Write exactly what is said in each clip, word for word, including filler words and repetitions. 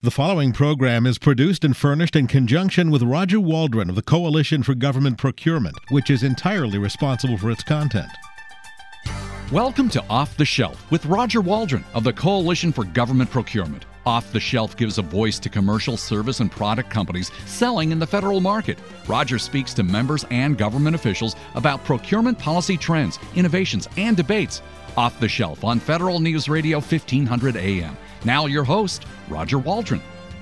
The following program is produced and furnished in conjunction with Roger Waldron of the Coalition for Government Procurement, which is entirely responsible for its content. Welcome to Off the Shelf with Roger Waldron of the Coalition for Government Procurement. Off the Shelf gives a voice to commercial service and product companies selling in the federal market. Roger speaks to members and government officials about procurement policy trends, innovations, and debates. Off the Shelf on Federal News Radio fifteen hundred A M. Now your host, Roger Waldron.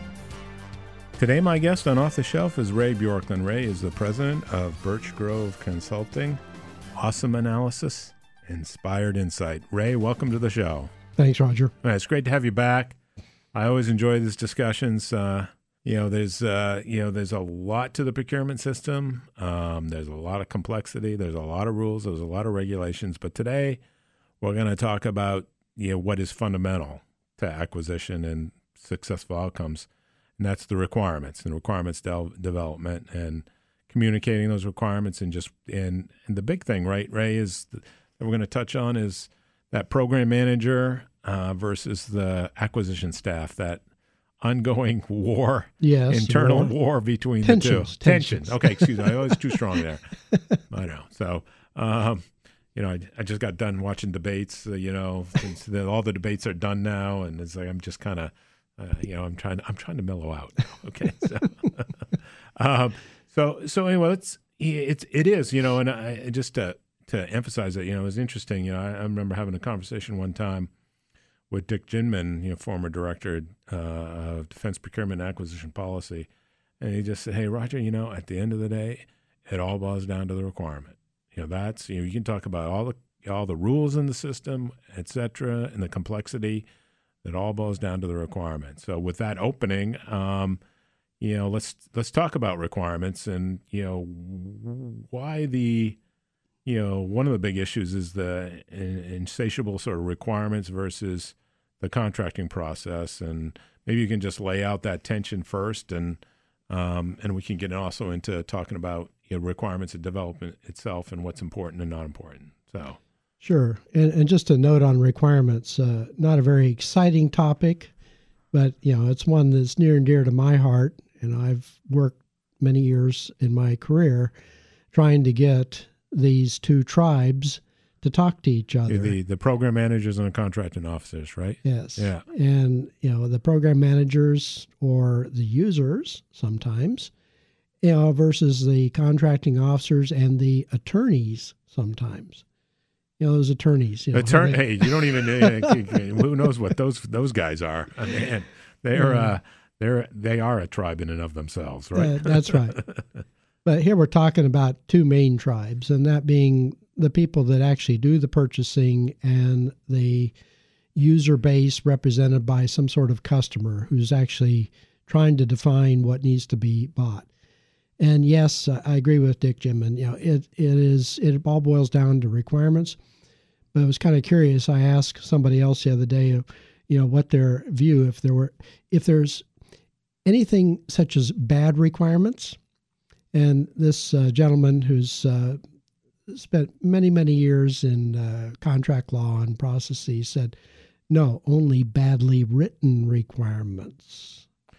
Today my guest on Off the Shelf is Ray Bjorklund. Ray is the president of Birch Grove Consulting. Awesome analysis, inspired insight. Ray, welcome to the show. Thanks, Roger. All right, it's great to have you back. I always enjoy these discussions. Uh, you know, there's uh, you know, there's a lot to the procurement system. Um, there's a lot of complexity. There's a lot of rules. There's a lot of regulations. But today we're going to talk about you know what is fundamental to acquisition and successful outcomes, and that's the requirements and requirements de- development and communicating those requirements. And just and, and the big thing, right, Ray, is that we're going to touch on is that program manager uh, versus the acquisition staff, that ongoing war, yes, internal war, war between tensions, the two. Tensions. Tension. Okay, excuse me. I was too strong there. I know. So, um, you know, I, I just got done watching debates, uh, you know, since the, all the debates are done now. And it's like, I'm just kind of, uh, you know, I'm trying, I'm trying to mellow out. Okay. So, um, so, so anyway, it's, it's, it is, you know, and I just to, to emphasize it, you know, it was interesting. You know, I, I remember having a conversation one time with Dick Ginman, you know, former director uh, of Defense Procurement and Acquisition Policy. And he just said, hey, Roger, you know, at the end of the day, it all boils down to the requirement. You know, that's, you know, you can talk about all the all the rules in the system, et cetera, and the complexity. That all boils down to the requirements. So with that opening, um, you know, let's let's talk about requirements and, you know, why the, you know, one of the big issues is the insatiable sort of requirements versus the contracting process. And maybe you can just lay out that tension first, and um, and we can get also into talking about you know, requirements of development itself and what's important and not important. So, sure. And, and just a note on requirements, uh, not a very exciting topic, but, you know, it's one that's near and dear to my heart. And I've worked many years in my career trying to get these two tribes to talk to each other. The, the program managers and the contracting officers, right? Yes. Yeah. And, you know, the program managers or the users sometimes, you know, versus the contracting officers and the attorneys sometimes. You know, those attorneys. You know, Attorney, they, hey, you don't even uh, who knows what those those guys are. I mean, they're uh, they're they are a tribe in and of themselves, right? Uh, that's right. But here we're talking about two main tribes, and that being the people that actually do the purchasing and the user base represented by some sort of customer who's actually trying to define what needs to be bought. And yes, I agree with Dick Ginman. You know, it it is it all boils down to requirements. But I was kind of curious. I asked somebody else the other day, you know, what their view if there were if there's anything such as bad requirements. And this uh, gentleman who's uh, spent many many years in uh, contract law and processes said, no, only badly written requirements.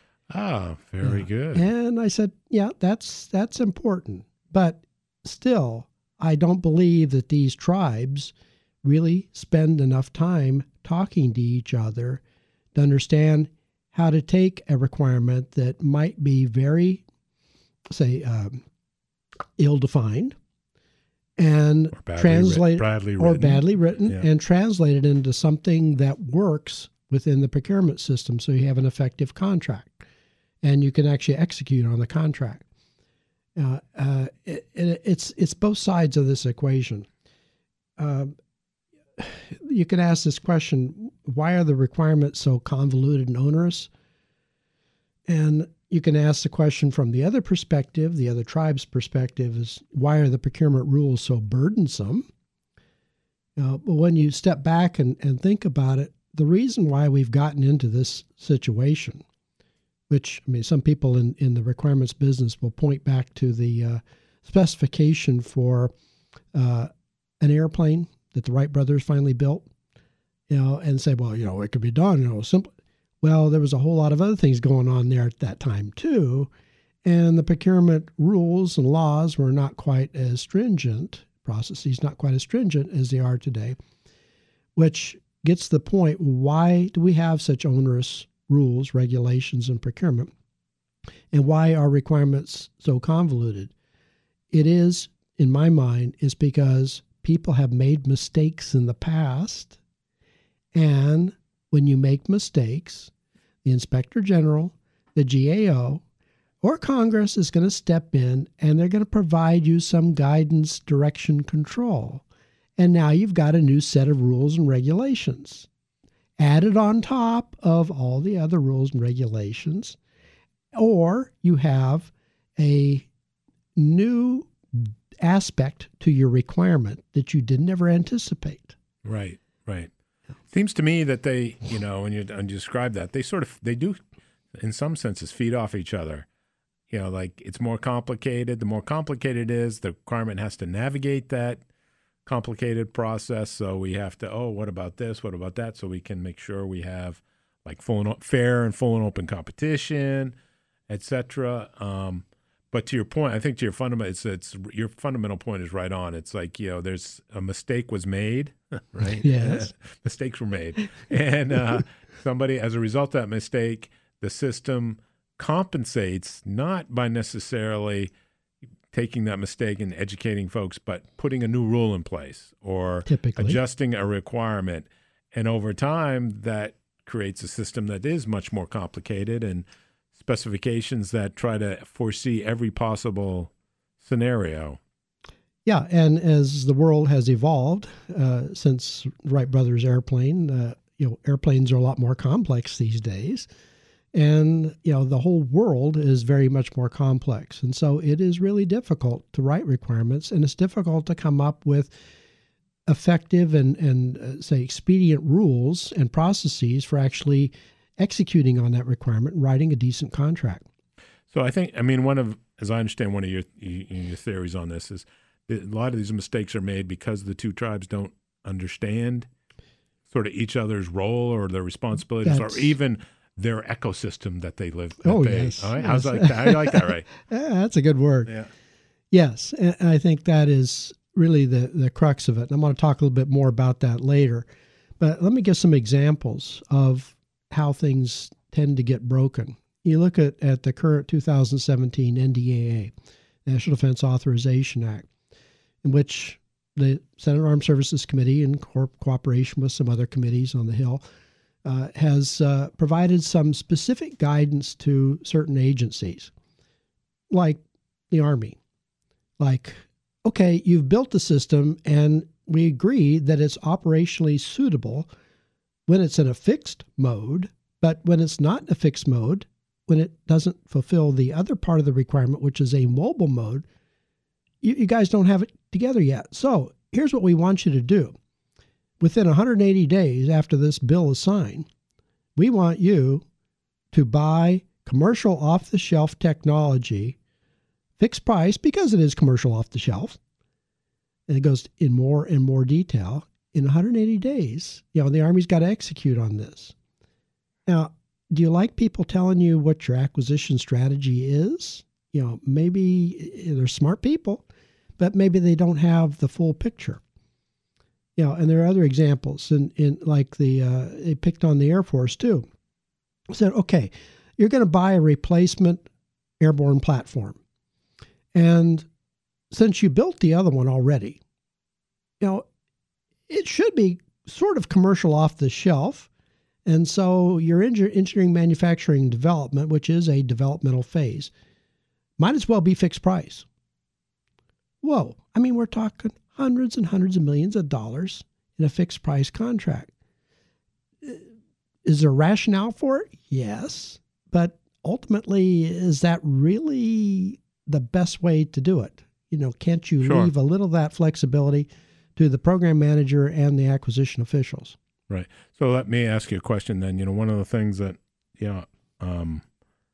Ah, very yeah. good. And I said, yeah, that's that's important. But still, I don't believe that these tribes really spend enough time talking to each other to understand how to take a requirement that might be very, say, um, ill-defined and or badly translate writ- badly or written. badly written Yeah. and translate it into something that works within the procurement system so you have an effective contract and you can actually execute on the contract. Uh, uh, it, it, it's it's both sides of this equation. Um, you can ask this question, why are the requirements so convoluted and onerous? And you can ask the question from the other perspective, the other tribe's perspective is, why are the procurement rules so burdensome? Uh, but when you step back and, and think about it, the reason why we've gotten into this situation, which, I mean, some people in, in the requirements business will point back to the uh, specification for uh, an airplane that the Wright brothers finally built, you know, and say, well, you know, it could be done, you know, simple. Well, there was a whole lot of other things going on there at that time too, and the procurement rules and laws were not quite as stringent, processes not quite as stringent as they are today, which gets to the point, why do we have such onerous rules, regulations, and procurement? And why are requirements so convoluted? It is, in my mind, is because people have made mistakes in the past. And when you make mistakes, the Inspector General, the G A O, or Congress is going to step in and they're going to provide you some guidance, direction, control. And now you've got a new set of rules and regulations added on top of all the other rules and regulations. Or you have a new aspect to your requirement that you didn't ever anticipate. Right, right. Seems to me that they, you know, when you, when you describe that, they sort of, they do, in some senses, feed off each other. You know, like it's more complicated. The more complicated it is, the requirement has to navigate that complicated process. So we have to, oh, what about this? What about that? So we can make sure we have like full and fair and full and open competition, et cetera. Um, but to your point, I think to your fundamental, it's, it's your fundamental point is right on. It's like, you know, there's a mistake was made, right? Yes. Mistakes were made. And uh, somebody, as a result of that mistake, the system compensates not by necessarily taking that mistake and educating folks, but putting a new rule in place or Typically. adjusting a requirement. And over time, that creates a system that is much more complicated and specifications that try to foresee every possible scenario. Yeah, and as the world has evolved uh, since Wright Brothers airplane, uh, you know, airplanes are a lot more complex these days. And, you know, the whole world is very much more complex. And so it is really difficult to write requirements, and it's difficult to come up with effective and, and uh, say, expedient rules and processes for actually executing on that requirement and writing a decent contract. So I think, I mean, one of, as I understand, one of your, your theories on this is that a lot of these mistakes are made because the two tribes don't understand sort of each other's role or their responsibilities, That's, or even their ecosystem that they live. That oh, they, yes. All right? yes. How's like that? How do you like that, Ray? Yeah, that's a good word. Yeah. Yes, and I think that is really the, the crux of it. And I'm going to talk a little bit more about that later. But let me give some examples of how things tend to get broken. You look at, at the current two thousand seventeen N D A A, National Defense Authorization Act, in which the Senate Armed Services Committee, in co- cooperation with some other committees on the Hill, Uh, has uh, provided some specific guidance to certain agencies, like the Army. Like, okay, you've built the system, and we agree that it's operationally suitable when it's in a fixed mode, but when it's not in a fixed mode, when it doesn't fulfill the other part of the requirement, which is a mobile mode, you, you guys don't have it together yet. So here's what we want you to do. Within one hundred eighty days after this bill is signed, we want you to buy commercial off-the-shelf technology, fixed price, because it is commercial off-the-shelf. And it goes in more and more detail. In one hundred eighty days, you know, the Army's got to execute on this. Now, do you like people telling you what your acquisition strategy is? You know, maybe they're smart people, but maybe they don't have the full picture. You know, and there are other examples, in, in like the uh, they picked on the Air Force too. Said, okay, you're going to buy a replacement airborne platform, and since you built the other one already, you know, it should be sort of commercial off the shelf, and so your engineering, manufacturing, development, which is a developmental phase, might as well be fixed price. Whoa! I mean, we're talking hundreds and hundreds of millions of dollars in a fixed price contract. Is there rationale for it? Yes. But ultimately, is that really the best way to do it? You know, can't you Sure. leave a little of that flexibility to the program manager and the acquisition officials? Right. So let me ask you a question then. You know, one of the things that, you know, um,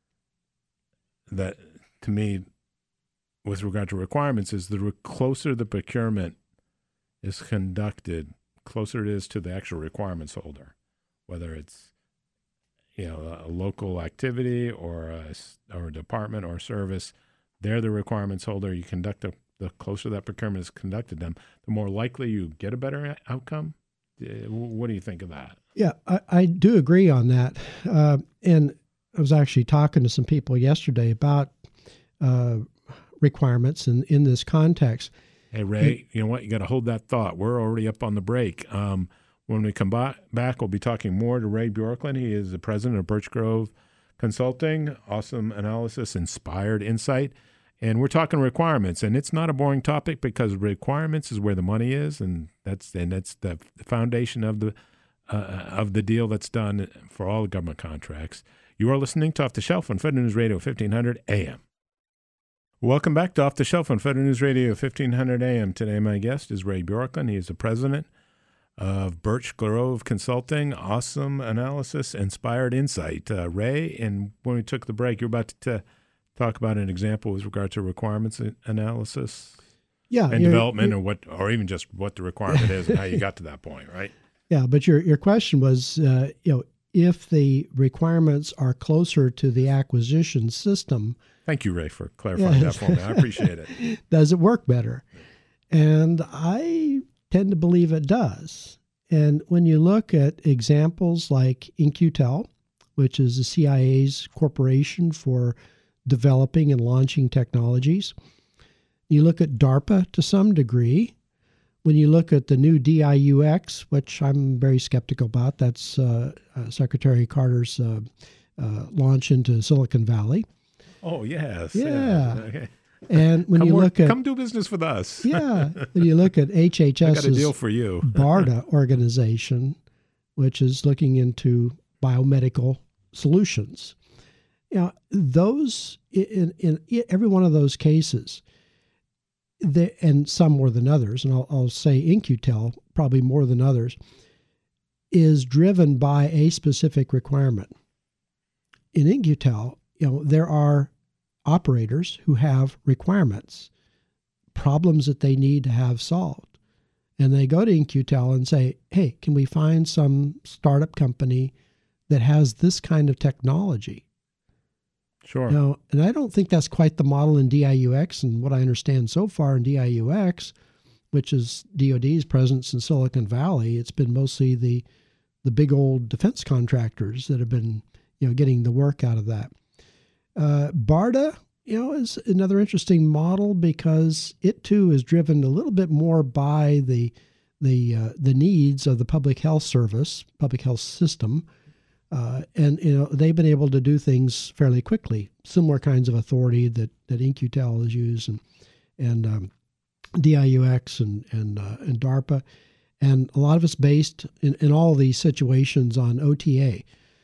that to me, with regard to requirements, is the re- closer the procurement is conducted, closer it is to the actual requirements holder, whether it's, you know, a local activity or a, or a department or service, they're the requirements holder. You conduct a, the closer that procurement is conducted them, the more likely you get a better outcome. What do you think of that? Yeah, I, I do agree on that. Uh, and I was actually talking to some people yesterday about uh, requirements in, in this context. Hey, Ray, you know what? You got to hold that thought. We're already up on the break. Um, when we come back, we'll be talking more to Ray Bjorklund. He is the president of Birch Grove Consulting, Awesome Analysis, Inspired Insight. And we're talking requirements, and it's not a boring topic because requirements is where the money is, and that's and that's the foundation of the uh, of the deal that's done for all government contracts. You are listening to Off the Shelf on Federal News Radio fifteen hundred A M. Welcome back to Off the Shelf on Federal News Radio fifteen hundred A M. Today, my guest is Ray Bjorklund. He is the president of Birch Grove Consulting, Awesome Analysis, Inspired Insight. Uh, Ray, and when we took the break, you were about to. T- talk about an example with regard to requirements analysis yeah, and development, or what, or even just what the requirement is and how you got to that point, right? Yeah, but your your question was, uh, you know, if the requirements are closer to the acquisition system. Thank you, Ray, for clarifying yes. that for me. I appreciate it. Does it work better? And I tend to believe it does. And when you look at examples like In-Q-Tel, which is the C I A's corporation for developing and launching technologies. You look at DARPA to some degree. When you look at the new D I U X, which I'm very skeptical about, that's uh, uh, Secretary Carter's uh, uh, launch into Silicon Valley. Oh, yes. Yeah. yeah. Okay. And when come you work, look at... Come do business with us. yeah. When you look at H H S's I got a deal for you. BARDA organization, which is looking into biomedical solutions. You know, those in, in every one of those cases, the, and some more than others, and I'll, I'll say In-Q-Tel probably more than others, is driven by a specific requirement. In In-Q-Tel, you know, there are operators who have requirements, problems that they need to have solved, and they go to In-Q-Tel and say, "Hey, can we find some startup company that has this kind of technology?" Sure. Now, and I don't think that's quite the model in D I U X, and what I understand so far in D I U X, which is D O D's presence in Silicon Valley, it's been mostly the the big old defense contractors that have been, you know, getting the work out of that. Uh, BARDA, you know, is another interesting model because it too is driven a little bit more by the the uh, the needs of the public health service, public health system. Uh, and you know they've been able to do things fairly quickly. Similar kinds of authority that that In-Q-Tel has used, and and um, D I U X and and uh, and DARPA, and a lot of it's based in, in all of these situations on O T A.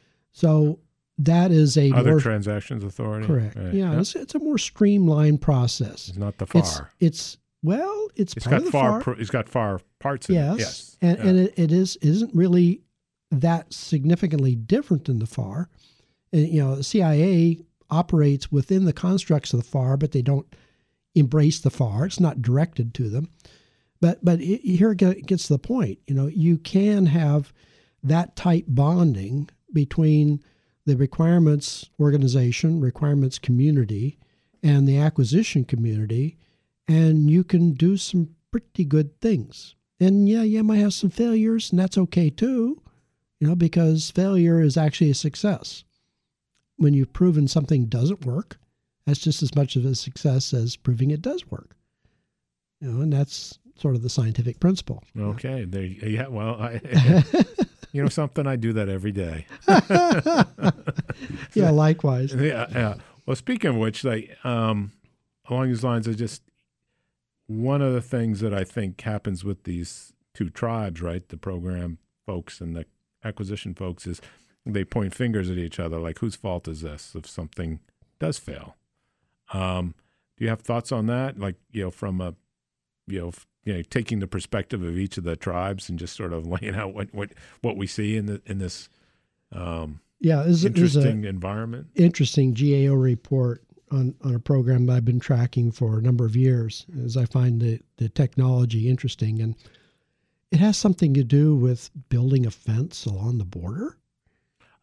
So that is a other more, transactions authority. Correct. Right. Yeah, Yep. It's, it's a more streamlined process. It's not the far. It's, it's well, it's, it's part got of the far. far. Pro, it's got far parts. In Yes, it. Yes. and Yeah. and it, it is isn't really that significantly different than the F A R. And, you know, the C I A operates within the constructs of the F A R, but they don't embrace the F A R. It's not directed to them. But but it, here it gets to the point. You know, you can have that tight bonding between the requirements organization, requirements community, and the acquisition community, and you can do some pretty good things. And yeah, you might have some failures, and that's okay too. You know, because failure is actually a success. When you've proven something doesn't work, that's just as much of a success as proving it does work. You know, and that's sort of the scientific principle. Okay. There. Yeah. Well, I, you know something, I do that every day. Yeah. Likewise. Yeah. Yeah. Well, speaking of which, like um, along these lines, I just one of the things that I think happens with these two tribes, right? The program folks and the acquisition folks, is they point fingers at each other, like whose fault is this if something does fail? Um, do you have thoughts on that? Like, you know, from a, you know, f- you know, taking the perspective of each of the tribes and just sort of laying out what what, what we see in the in this um, yeah, this is interesting a environment. Interesting G A O report on, on a program that I've been tracking for a number of years, as I find the, the technology interesting. And it has something to do with building a fence along the border.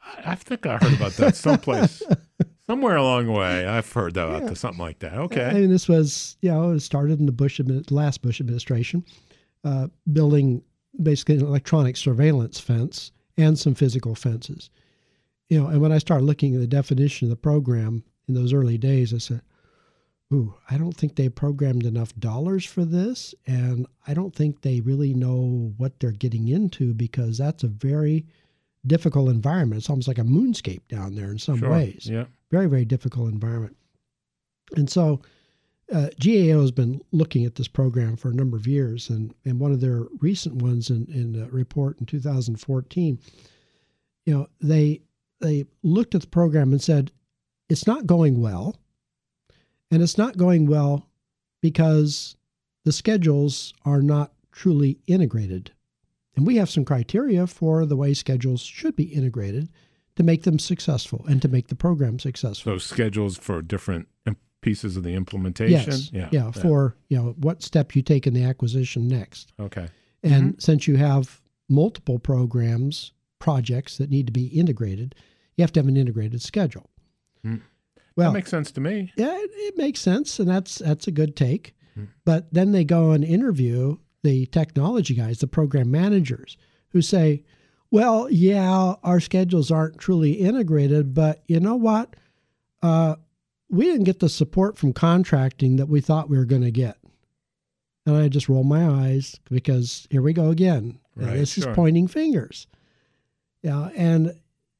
I, I think I heard about that someplace, somewhere along the way. I've heard about Yeah. something like that. Okay. I mean, this was, you know, it started in the Bush admi- last Bush administration, uh, building basically an electronic surveillance fence and some physical fences. You know, and when I started looking at the definition of the program in those early days, I said, ooh, I don't think they programmed enough dollars for this, and I don't think they really know what they're getting into, because that's a very difficult environment. It's almost like a moonscape down there in some Sure. ways. Yeah. Very, very difficult environment. And so uh, G A O has been looking at this program for a number of years, and, and one of their recent ones in, in a report in two thousand fourteen, you know, they they looked at the program and said, it's not going well, and it's not going well because the schedules are not truly integrated. And we have some criteria for the way schedules should be integrated to make them successful and to make the program successful. So schedules for different im- pieces of the implementation. Yes. Yeah. Yeah. For, you know, what step you take in the acquisition next. Okay. And since you have multiple programs, projects that need to be integrated, you have to have an integrated schedule. Mm. Well, That makes sense to me. yeah, it, it makes sense, and that's that's a good take. Hmm. But then they go and interview the technology guys, the program managers, who say, well, yeah, our schedules aren't truly integrated, but you know what? Uh, we didn't get the support from contracting that we thought we were going to get. And I just roll my eyes, because here we go again. Now, Right, this sure. is pointing fingers. Yeah, and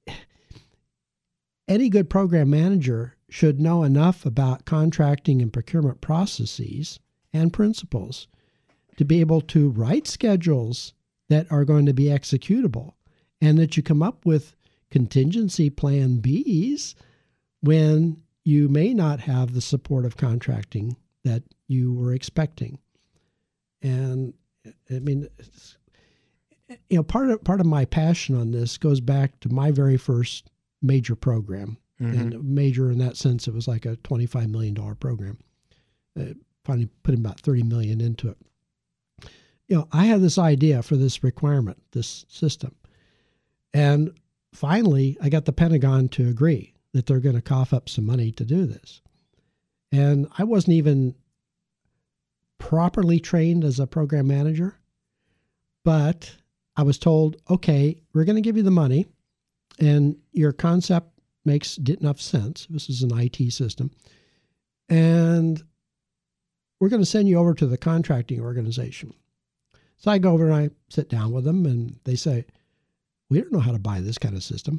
any good program manager should know enough about contracting and procurement processes and principles to be able to write schedules that are going to be executable, and that you come up with contingency plan Bs when you may not have the support of contracting that you were expecting. And I mean, it's, you know, part of part of my passion on this goes back to my very first major program. Mhm. And major in that sense, it was like a twenty-five million dollars program. Uh, finally put about thirty million dollars into it. You know, I had this idea for this requirement, this system. And finally, I got the Pentagon to agree that they're going to cough up some money to do this. And I wasn't even properly trained as a program manager, but I was told, okay, we're going to give you the money, and your concept makes enough sense. This is an I T system. And we're going to send you over to the contracting organization. So I go over and I sit down with them, and they say, we don't know how to buy this kind of system.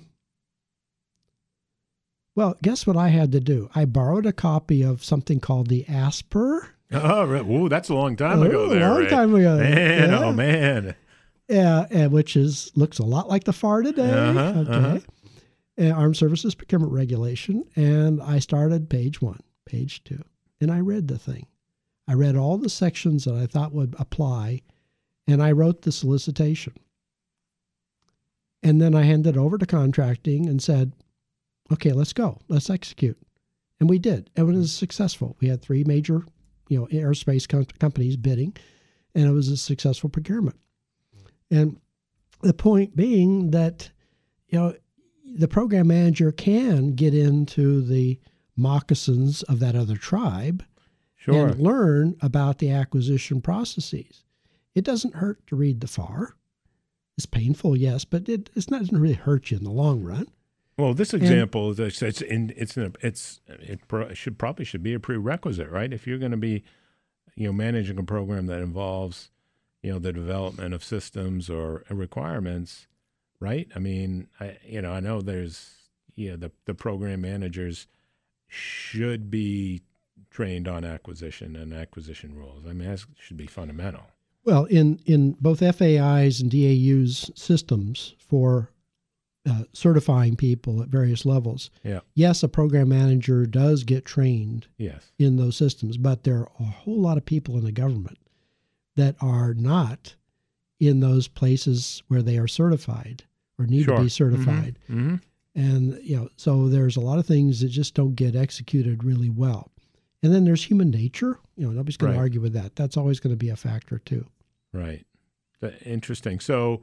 Well, guess what I had to do? I borrowed a copy of something called the Asper. Oh, right. Ooh, that's a long time ago Oh, there. a long Ray. time ago. Man, Yeah. oh, man. Yeah, and which is looks a lot like the F A R today. Uh-huh, okay. uh-huh. Uh, Armed Services Procurement Regulation. And I started page one, page two, and I read the thing. I read all the sections that I thought would apply, and I wrote the solicitation. And then I handed it over to contracting and said, okay, let's go. Let's execute. And we did. And it was successful. We had three major, you know, aerospace com- companies bidding, and it was a successful procurement. And the point being that, you know, the program manager can get into the moccasins of that other tribe Sure. and learn about the acquisition processes. It doesn't hurt to read the F A R. It's painful, yes, but it it's not, doesn't really hurt you in the long run. Well, this example is it's it's in, it's in a, it's it pro- should probably should be a prerequisite, right? If you're going to be, you know, managing a program that involves, you know, the development of systems or requirements, right? I mean, I you know I know there's you know the the program managers should be trained on acquisition and acquisition rules. I mean, that should be fundamental. Well, in, in both F A I's and D A U's systems for uh, certifying people at various levels, Yeah. yes, a program manager does get trained Yes. in those systems, but there are a whole lot of people in the government that are not in those places where they are certified or need Sure. to be certified. Mm-hmm. And, you know, so there's a lot of things that just don't get executed really well. And then there's human nature. You know, nobody's going Right. to argue with that. That's always going to be a factor too. Right. Th- Interesting. So,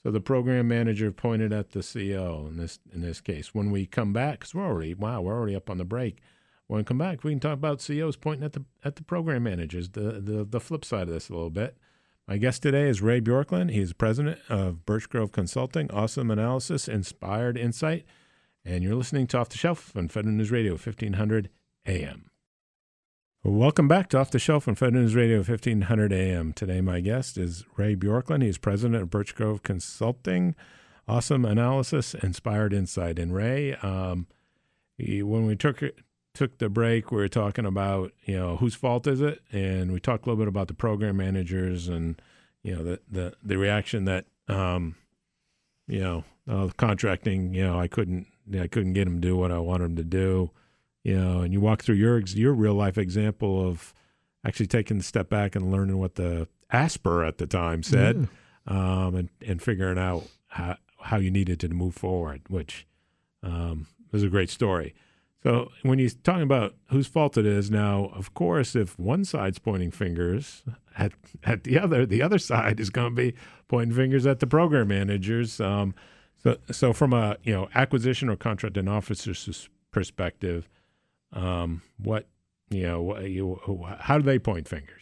So the program manager pointed at the C O in this in this case. When we come back, because we're already wow, we're already up on the break. When we come back, we can talk about C Os pointing at the at the program managers. The the the flip side of this a little bit. My guest today is Ray Bjorklund. He's president of Birch Grove Consulting. Awesome analysis, inspired insight. And you're listening to Off the Shelf on Federal News Radio, fifteen hundred A M. Welcome back to Off the Shelf on Federal News Radio, fifteen hundred A M. Today, my guest is Ray Bjorklund. He's president of Birch Grove Consulting. Awesome analysis, inspired insight. And Ray, um, he, when we took took the break, we were talking about, you know, whose fault is it? And we talked a little bit about the program managers and, you know, the the, the reaction that, um, you know, uh, contracting, you know, I couldn't, I couldn't get them to do what I wanted them to do. You know, and you walk through your your real life example of actually taking a step back and learning what the ASPR at the time said, yeah. um, and and figuring out how how you needed to move forward, which um, was a great story. So when you're talking about whose fault it is now, of course, if one side's pointing fingers at at the other, the other side is going to be pointing fingers at the program managers. Um, so so from a you know acquisition or contracting officer's perspective. Um, what, you know, what, you, how do they point fingers?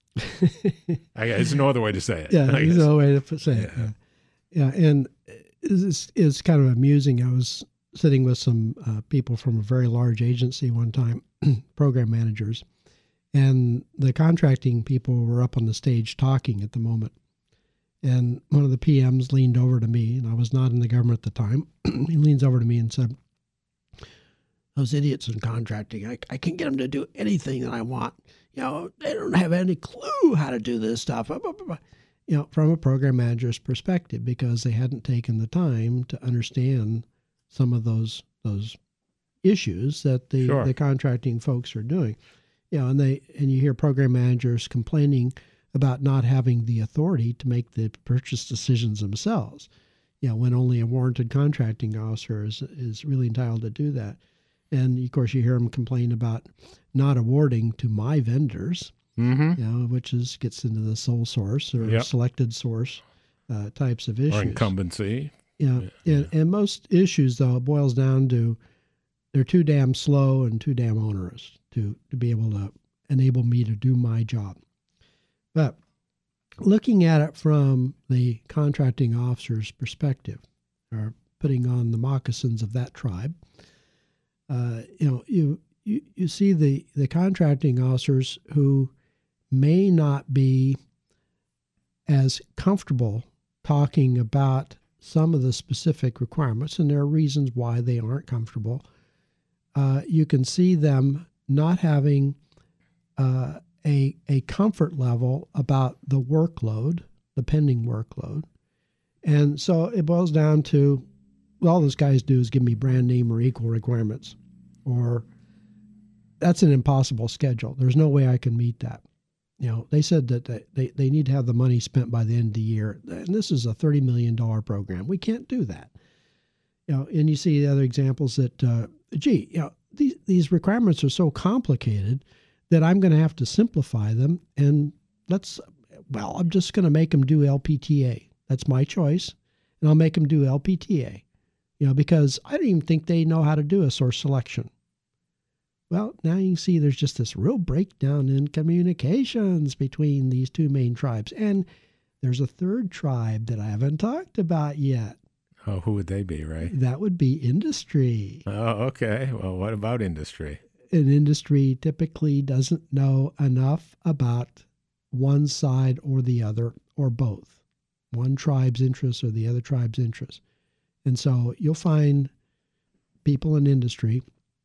I guess there's no other way to say it. Yeah, there's no way to say it. Yeah, yeah and it's, it's kind of amusing. I was sitting with some uh, people from a very large agency one time, program managers, and the contracting people were up on the stage talking at the moment. And one of the P Ms leaned over to me, and I was not in the government at the time. He leans over to me and said, "Those idiots in contracting, I, I can get them to do anything that I want. You know, they don't have any clue how to do this stuff." You know, from a program manager's perspective, because they hadn't taken the time to understand some of those those issues that the, sure. the contracting folks are doing. You know, and they and you hear program managers complaining about not having the authority to make the purchase decisions themselves. You know, when only a warranted contracting officer is is really entitled to do that. And, of course, you hear them complain about not awarding to my vendors, mm-hmm. you know, which is gets into the sole source or yep. selected source uh, types of issues. Or incumbency. Yeah. yeah. And, and most issues, though, it boils down to they're too damn slow and too damn onerous to, to be able to enable me to do my job. But looking at it from the contracting officer's perspective, or putting on the moccasins of that tribe, Uh, you know, you, you you see the, the contracting officers who may not be as comfortable talking about some of the specific requirements, and there are reasons why they aren't comfortable. Uh, you can see them not having uh, a a comfort level about the workload, the pending workload, and so it boils down to, well, all those guys do is give me brand name or equal requirements. Or that's an impossible schedule. There's no way I can meet that. You know, they said that they, they need to have the money spent by the end of the year. And this is a thirty million dollars program. We can't do that. You know, and you see the other examples that, uh, gee, you know, these, these requirements are so complicated that I'm going to have to simplify them. And let's, well, I'm just going to make them do L P T A. That's my choice. And I'll make them do L P T A. You know, because I don't even think they know how to do a source selection. Well, now you can see there's just this real breakdown in communications between these two main tribes. And there's a third tribe that I haven't talked about yet. Oh, who would they be, right? That would be industry. Oh, okay. Well, what about industry? An industry typically doesn't know enough about one side or the other, or both. One tribe's interests or the other tribe's interests. And so you'll find people in industry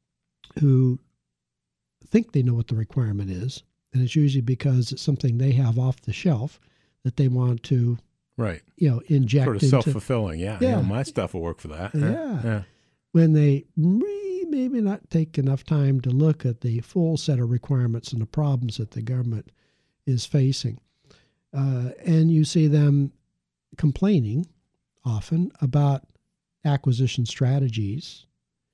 who think they know what the requirement is, and it's usually because it's something they have off the shelf that they want to, right? You know, inject sort of into, self-fulfilling. Yeah, yeah. You know, my stuff will work for that. Yeah. yeah. When they may, maybe not take enough time to look at the full set of requirements and the problems that the government is facing, uh, and you see them complaining often about acquisition strategies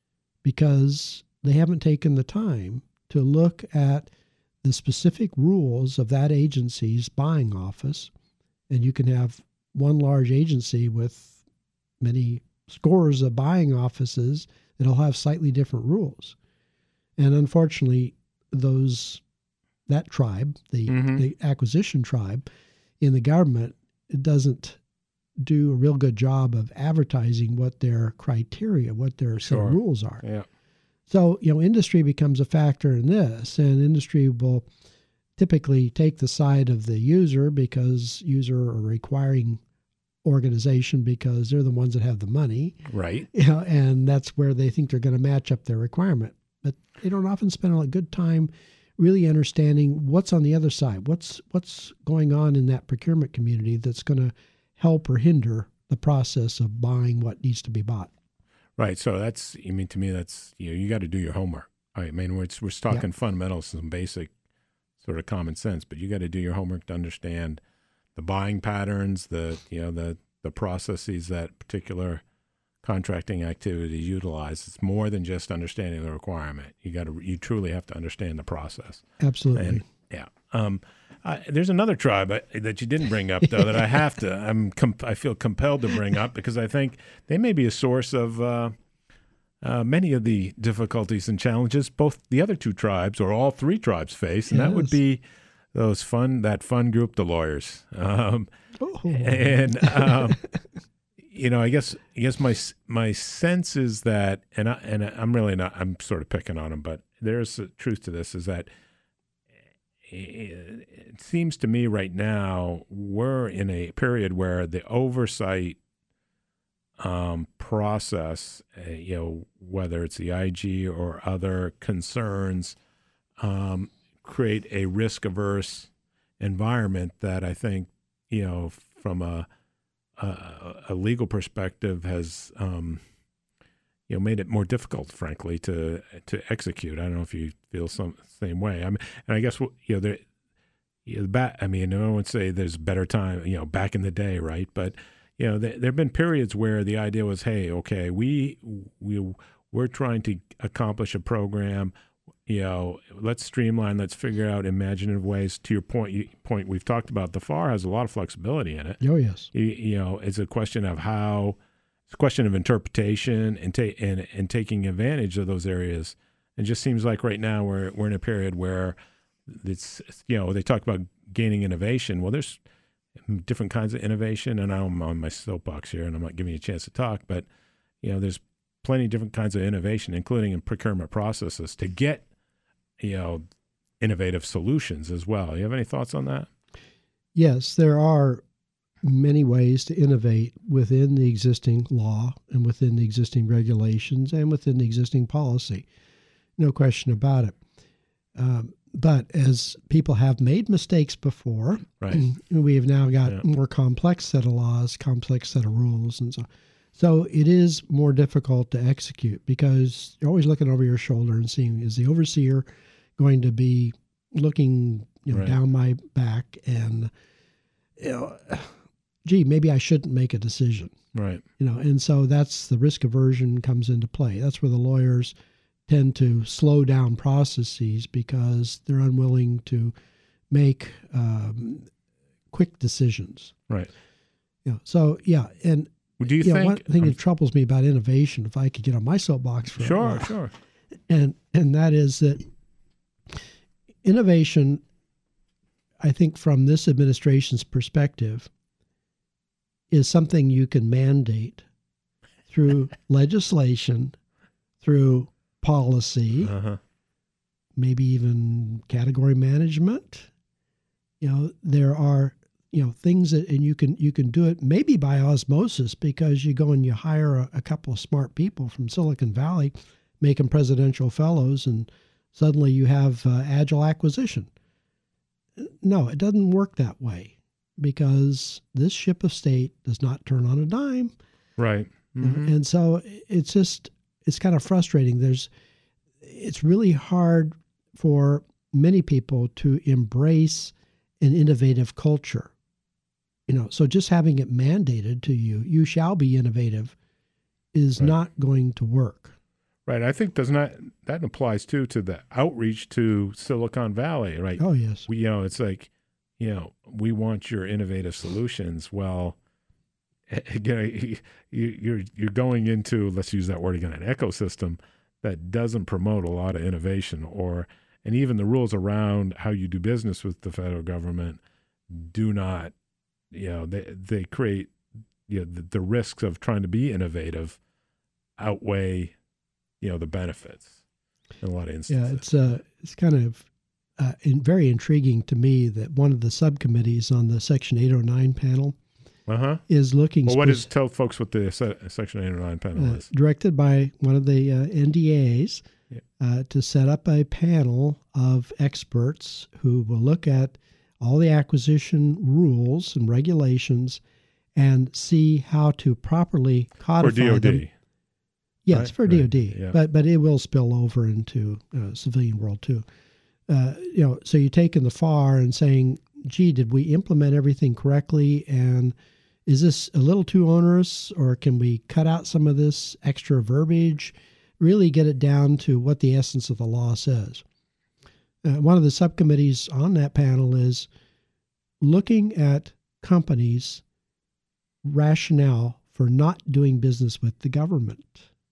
because they haven't taken the time to look at the specific rules of that agency's buying office. And you can have one large agency with many scores of buying offices that'll have slightly different rules. And unfortunately, those that tribe, the, Mhm. the acquisition tribe in the government, it doesn't do a real good job of advertising what their criteria, what their set of Sure. rules are. Yeah. So, you know, industry becomes a factor in this, and industry will typically take the side of the user because user are requiring organization because they're the ones that have the money, Right. you know, and that's where they think they're going to match up their requirement. But they don't often spend a good time really understanding what's on the other side, what's what's going on in that procurement community that's going to help or hinder the process of buying what needs to be bought. Right. So that's, I mean, to me, that's, you know, you got to do your homework. I mean, we're, we're talking Yep. fundamentals, some basic sort of common sense, but you got to do your homework to understand the buying patterns, the, you know, the, the processes that particular contracting activity utilize. It's more than just understanding the requirement. You got to, you truly have to understand the process. Absolutely. And yeah. Um, I, there's another tribe I, that you didn't bring up though that I have to. I'm com- I feel compelled to bring up because I think they may be a source of uh, uh, many of the difficulties and challenges both the other two tribes or all three tribes face, and that would Yes. be those fun that fun group, the lawyers. Um, Oh. and um, you know, I guess I guess my my sense is that, and I and I'm really not. I'm sort of picking on them, but there's a truth to this: is that it seems to me right now we're in a period where the oversight um, process, uh, you know, whether it's the I G or other concerns, um, create a risk-averse environment that I think, you know, from a a, a legal perspective has, um, you know, made it more difficult, frankly, to to execute. I don't know if you feel some same way. I mean, and I guess you know, there, you know, back. I mean, I don't want to say there's better time, you know, back in the day, right? But you know, there, there have been periods where the idea was, hey, okay, we we we're trying to accomplish a program. You know, let's streamline, let's figure out imaginative ways. To your point, you, point we've talked about, the F A R has a lot of flexibility in it. Oh, yes. You, you know, it's a question of how, it's a question of interpretation and, ta- and and taking advantage of those areas. It just seems like right now we're we're in a period where it's, you know, they talk about gaining innovation. Well, there's different kinds of innovation, and I'm on my soapbox here, and I'm not giving you a chance to talk, but you know, there's plenty of different kinds of innovation, including in procurement processes, to get, you know, innovative solutions as well. You have any thoughts on that? Yes, there are many ways to innovate within the existing law and within the existing regulations and within the existing policy. No question about it. Um, but as people have made mistakes before, Right. we have now got Yeah. more complex set of laws, complex set of rules, and so so it is more difficult to execute because you're always looking over your shoulder and seeing, is the overseer going to be looking, you know, Right. down my back and, you know, gee, maybe I shouldn't make a decision, Right. you know, and so that's the risk aversion comes into play. That's where the lawyers tend to slow down processes because they're unwilling to make um, quick decisions. Right. You know, so yeah, and Do you you know, think? one thing um, that troubles me about innovation, if I could get on my soapbox for a sure, while, sure. and and that is that innovation, I think from this administration's perspective, is something you can mandate through legislation, through policy, Uh-huh. maybe even category management. You know, there are, you know, things that, and you can, you can do it maybe by osmosis because you go and you hire a, a couple of smart people from Silicon Valley, make them presidential fellows, and suddenly you have uh, agile acquisition. No, it doesn't work that way because this ship of state does not turn on a dime. Right. Mhm. And so it's just, it's kind of frustrating. There's, it's really hard for many people to embrace an innovative culture. You know, so just having it mandated to you, you shall be innovative, is Right. not going to work. Right. I think does not that applies too to the outreach to Silicon Valley, right? Oh, yes. We, you know, it's like, you know, we want your innovative solutions. Well, you know, you, you're you're going into, let's use that word again, an ecosystem that doesn't promote a lot of innovation, or and even the rules around how you do business with the federal government do not, you know, they they create, you know, the, the risks of trying to be innovative outweigh, you know, the benefits in a lot of instances. Yeah, it's uh, it's kind of uh, in, very intriguing to me that one of the subcommittees on the Section eight oh nine panel uh-huh. is looking. Well, what spec- is tell folks what the se- Section eight oh nine panel uh, is? Directed by one of the uh, N D As Yeah. uh, to set up a panel of experts who will look at all the acquisition rules and regulations and see how to properly codify For D O D. them. Yes, Right, for right, D O D, yeah. but but it will spill over into uh, civilian world too. Uh, you know, so you're taking the F A R and saying, "Gee, did we implement everything correctly? And is this a little too onerous, or can we cut out some of this extra verbiage? Really get it down to what the essence of the law says." Uh, one of the subcommittees on that panel is looking at companies' rationale for not doing business with the government.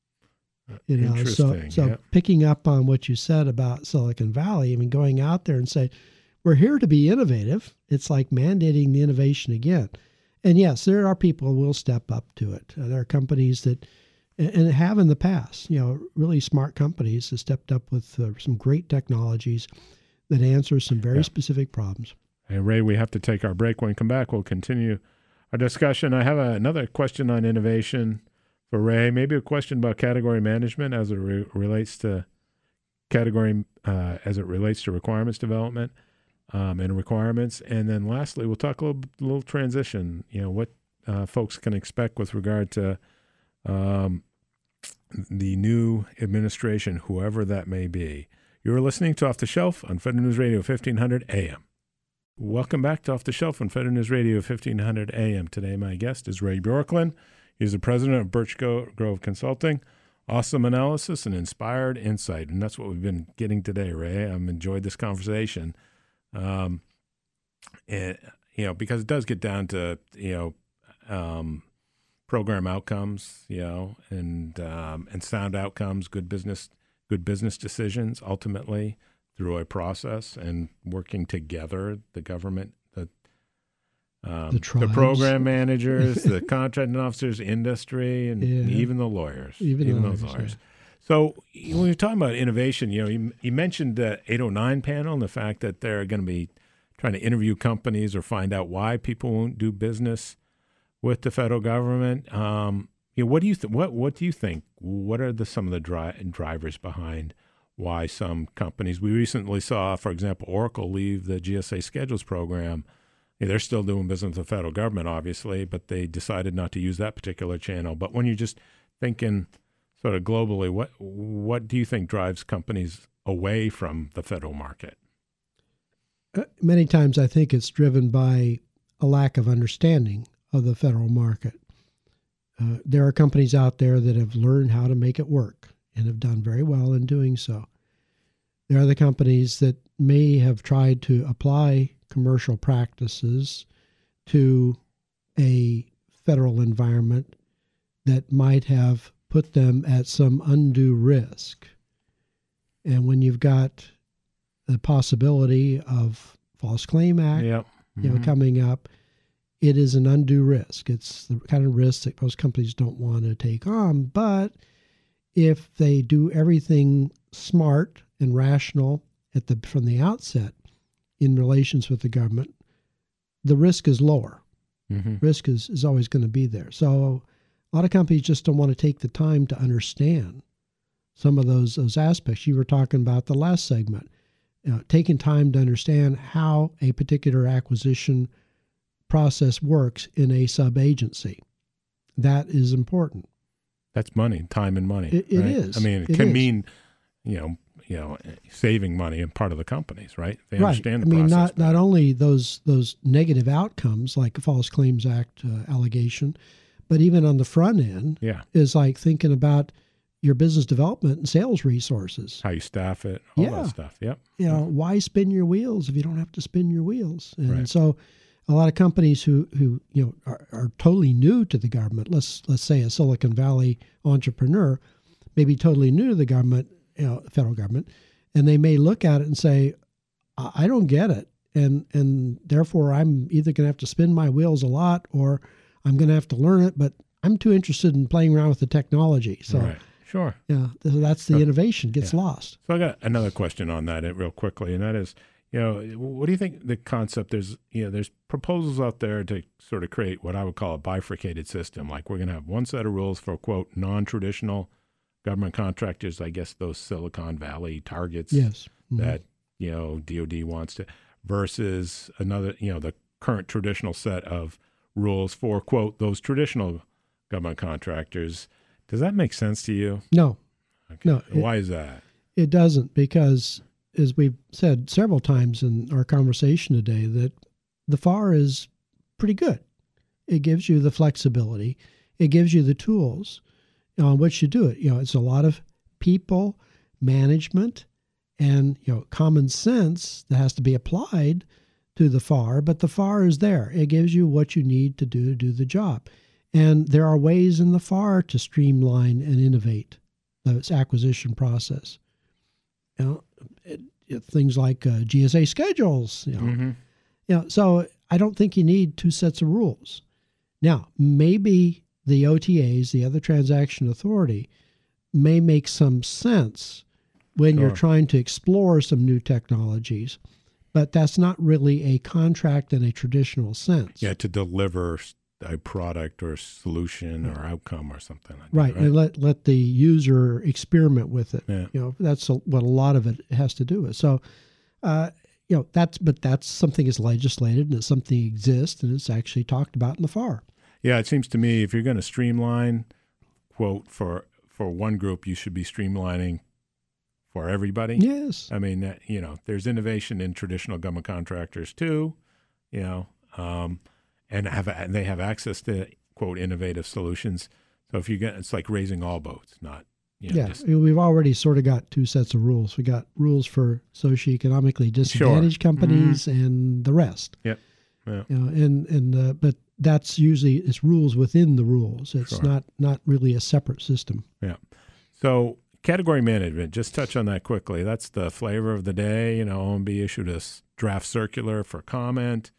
You know, so Interesting, so yeah. picking up on what you said about Silicon Valley, I mean, going out there and say, we're here to be innovative. It's like mandating the innovation again. And yes, there are people who will step up to it. Uh, there are companies that, and, and have in the past, you know, really smart companies have stepped up with uh, some great technologies that answer some very Yeah. specific problems. Hey, Ray, we have to take our break. When we come back, we'll continue our discussion. I have a, another question on innovation for Ray, maybe a question about category management as it re- relates to category, uh, as it relates to requirements development um, and requirements. And then lastly, we'll talk a little, little transition, you know, what uh, folks can expect with regard to um, the new administration, whoever that may be. You're listening to Off the Shelf on Federal News Radio fifteen hundred A M. Welcome back to Off the Shelf on Federal News Radio fifteen hundred A M. Today, my guest is Ray Bjorklund. He's the president of Birch Grove Consulting. Awesome analysis and inspired insight. And that's what we've been getting today, Ray. I've enjoyed this conversation. Um, and, you know, because it does get down to, you know, um, program outcomes, you know, and um, and sound outcomes, good business, good business decisions, ultimately through a process and working together, the government, the um, The the, tribes. program managers, the contracting officers, industry, and Yeah. even the lawyers, Even even, the those lawyers, lawyers. So when you're talking about innovation, you know, you, you mentioned the eight oh nine panel and the fact that they're going to be trying to interview companies or find out why people won't do business with the federal government. Um, you know, what do you th- what what do you think? What are the some of the dri- drivers behind why some companies? We recently saw, for example, Oracle leave the G S A Schedules program. Yeah, they're still doing business with the federal government, obviously, but they decided not to use that particular channel. But when you're just thinking sort of globally, what what do you think drives companies away from the federal market? Uh, many times I think it's driven by a lack of understanding of the federal market. Uh, there are companies out there that have learned how to make it work and have done very well in doing so. There are the companies that may have tried to apply commercial practices to a federal environment that might have put them at some undue risk. And when you've got the possibility of False Claim Act, Yep. you know, coming up, it is an undue risk. It's the kind of risk that most companies don't want to take on. But if they do everything smart and rational at the from the outset in relations with the government, the risk is lower. Mm-hmm. Risk is, is always going to be there. So a lot of companies just don't want to take the time to understand some of those those aspects. You were talking about the last segment, you know, taking time to understand how a particular acquisition process works in a sub-agency. That is important. That's money, time and money. It- it right? is. I mean, it, It can is. mean, you know, you know, saving money in part of the companies, right? They Right. understand I the mean, process. not not better. only those those negative outcomes like a False Claims Act uh, allegation, but even on the front end yeah, is like thinking about your business development and sales resources. how you staff it, all Yeah. that stuff. Yep. You know, why spin your wheels if you don't have to spin your wheels? And Right. so a lot of companies who, who you know are, are totally new to the government. Let's let's say a Silicon Valley entrepreneur may be totally new to the government, you know, federal government, and they may look at it and say, I, I don't get it. And and therefore, I'm either going to have to spin my wheels a lot, or I'm going to have to learn it. But I'm too interested in playing around with the technology. So, right. Sure. Yeah, that's the so, innovation gets yeah. lost. So I got another question on that real quickly, and that is, you know, what do you think the concept? There's, you know, there's proposals out there to sort of create what I would call a bifurcated system. Like we're going to have one set of rules for quote non-traditional government contractors. I guess those Silicon Valley targets. Yes. Mm-hmm. That you know D O D wants to. Versus another, you know, the current traditional set of rules for, quote, those traditional government contractors. Does that make sense to you? No. Okay. No. Why it, is that? It doesn't, because as we've said several times in our conversation today, that the F A R is pretty good. It gives you the flexibility. It gives you the tools on which you do it. You know, it's a lot of people management and, you know, common sense that has to be applied to the F A R, but the F A R is there. It gives you what you need to do to do the job. And there are ways in the F A R to streamline and innovate the acquisition process. You know, it, it, things like uh, G S A schedules. You know, Mm-hmm. you know, so I don't think you need two sets of rules. Now, maybe the O T As, the other transaction authority, may make some sense when Sure. you're trying to explore some new technologies, but that's not really a contract in a traditional sense. Yeah, to deliver a product or solution or outcome or something like Right, that. Right, and let let the user experiment with it. Yeah. You know, that's a, what a lot of it has to do with. So, uh, you know, that's but that's something that's legislated and it's something that exists and it's actually talked about in the F A R. Yeah, it seems to me if you're going to streamline, quote, for for one group, you should be streamlining for everybody. Yes. I mean, that, you know, there's innovation in traditional government contractors too, you know, um, and have and they have access to, quote, innovative solutions. So if you get, it's like raising all boats, not, you know, Yeah, just, we've already sort of got two sets of rules. We got rules for socioeconomically disadvantaged Sure. companies mm-hmm. and the rest. Yep. Yeah. You know, and and uh, but that's usually it's rules within the rules. It's Sure. not not really a separate system. Yeah. So category management, just touch on that quickly. That's the flavor of the day. You know, O M B issued a draft circular for comment.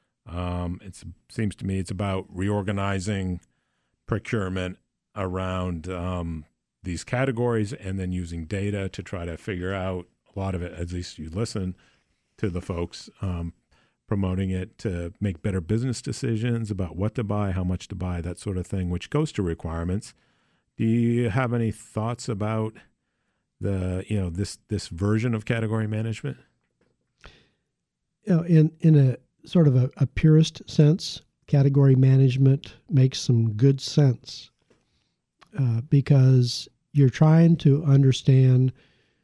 Um, it seems to me it's about reorganizing procurement around um, these categories and then using data to try to figure out a lot of it, at least you listen to the folks um, promoting it to make better business decisions about what to buy, how much to buy, that sort of thing, which goes to requirements. Do you have any thoughts about the, you know, this this version of category management? You know, in in a sort of a, a purist sense, category management makes some good sense uh, because you're trying to understand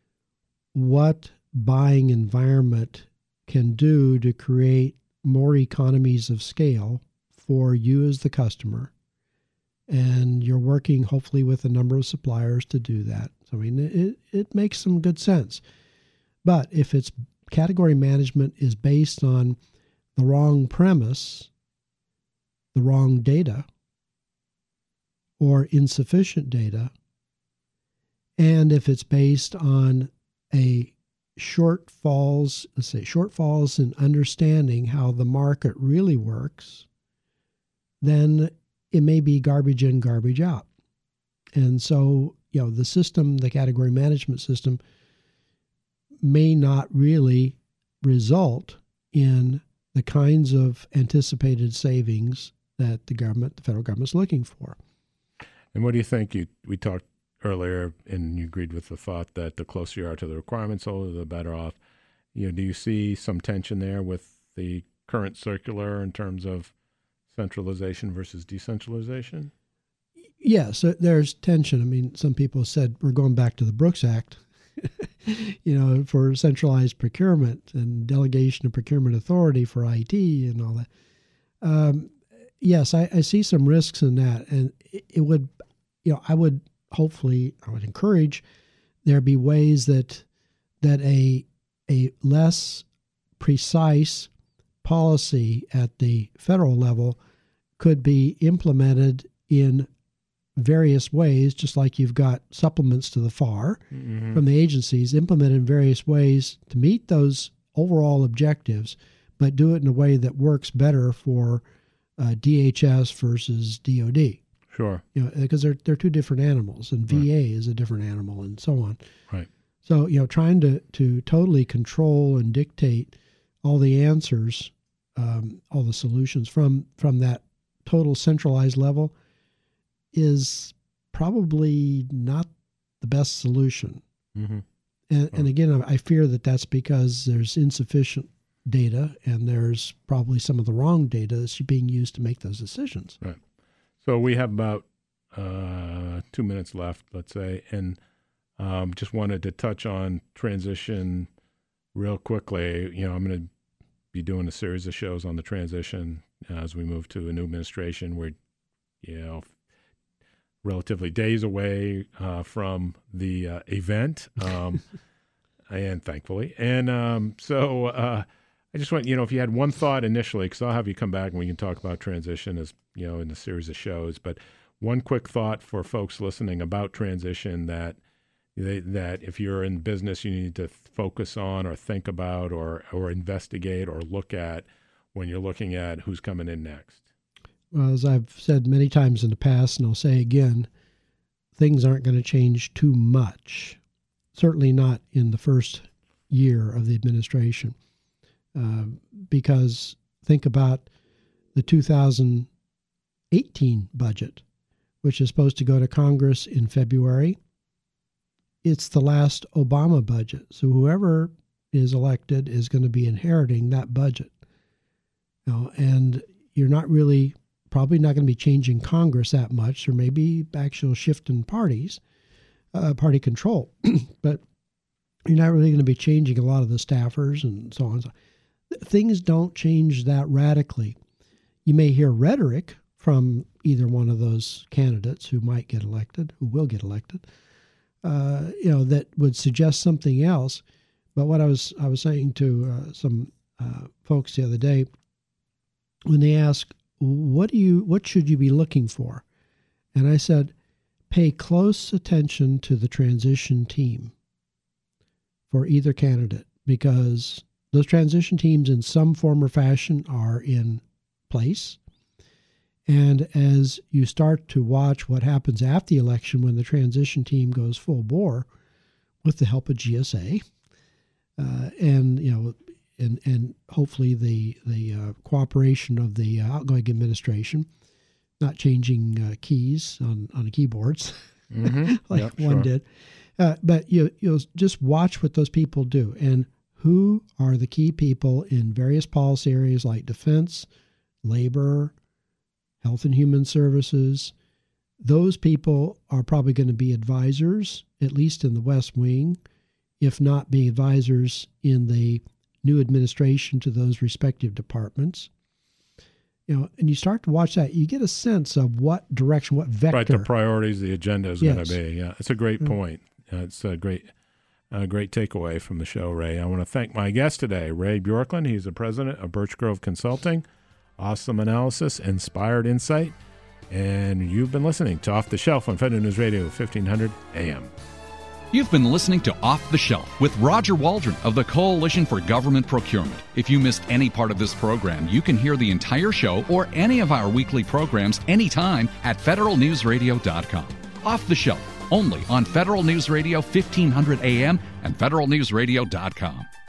what buying environment can do to create more economies of scale for you as the customer. And you're working hopefully with a number of suppliers to do that. So, I mean, it, it makes some good sense. But if it's category management is based on the wrong premise, the wrong data, or insufficient data, and if it's based on a shortfalls, let's say shortfalls in understanding how the market really works, then it may be garbage in, garbage out. And so, you know, the system, the category management system, may not really result in the kinds of anticipated savings that the government, the federal government, is looking for. And what do you think? You we talked earlier, and you agreed with the thought that the closer you are to the requirements, the better off. You know, do you see some tension there with the current circular in terms of centralization versus decentralization? Yes, there's tension. I mean, some people said we're going back to the Brooks Act, you know, for centralized procurement and delegation of procurement authority for I T and all that. Um, yes, I, I see some risks in that, and it, it would, you know, I would hopefully, I would encourage there be ways that that a a less precise policy at the federal level could be implemented in various ways, just like you've got supplements to the F A R mm-hmm. from the agencies, implemented in various ways to meet those overall objectives, but do it in a way that works better for uh, D H S versus D O D. Sure. You know, because they're they're two different animals, and V A right. is a different animal, and so on. Right. So, you know, trying to, to totally control and dictate all the answers, um, all the solutions from, from that total centralized level is probably not the best solution. Mm-hmm. And, and again, I fear that that's because there's insufficient data and there's probably some of the wrong data that's being used to make those decisions. Right. So we have about uh, two minutes left, let's say, and Um, just wanted to touch on transition real quickly. You know, I'm going to be doing a series of shows on the transition uh, as we move to a new administration. We're, you know, relatively days away uh, from the uh, event, um, and thankfully. And um, so uh, I just want, you know, if you had one thought initially, because I'll have you come back and we can talk about transition as, you know, in a series of shows, but one quick thought for folks listening about transition that They, that if you're in business, you need to focus on or think about or or investigate or look at when you're looking at who's coming in next? Well, as I've said many times in the past, and I'll say again, things aren't going to change too much, certainly not in the first year of the administration, uh, because think about the two thousand eighteen budget, which is supposed to go to Congress in February. It's the last Obama budget. So whoever is elected is going to be inheriting that budget. You know, and you're not really, probably not going to be changing Congress that much, or maybe actual shift in parties, uh, party control. But you're not really going to be changing a lot of the staffers and so on. So things don't change that radically. You may hear rhetoric from either one of those candidates who might get elected, who will get elected, Uh, you know, that would suggest something else. But what I was I was saying to uh, some uh, folks the other day, when they ask, "What do you? What should you be looking for?" And I said, "Pay close attention to the transition team for either candidate, because those transition teams, in some form or fashion, are in place." And as you start to watch what happens after the election when the transition team goes full bore with the help of G S A, uh, and you know, and and hopefully the the uh, cooperation of the outgoing administration, not changing uh, keys on on the keyboards mm-hmm. like yep, one sure. did, uh, but you you'll just watch what those people do and who are the key people in various policy areas like defense, labor, Health and Human Services. Those people are probably going to be advisors, at least in the West Wing, if not being advisors in the new administration to those respective departments. You know, and you start to watch that, you get a sense of what direction, what vector. Right, the priorities, the agenda is yes. going to be. Yeah, it's a great Mm-hmm. point. Uh, it's a great, a great takeaway from the show, Ray. I want to thank my guest today, Ray Bjorklund. He's the president of Birch Grove Consulting. Awesome analysis, inspired insight, and you've been listening to Off the Shelf on Federal News Radio, fifteen hundred A M. You've been listening to Off the Shelf with Roger Waldron of the Coalition for Government Procurement. If you missed any part of this program, you can hear the entire show or any of our weekly programs anytime at federal news radio dot com. Off the Shelf, only on Federal News Radio, fifteen hundred A M and federal news radio dot com.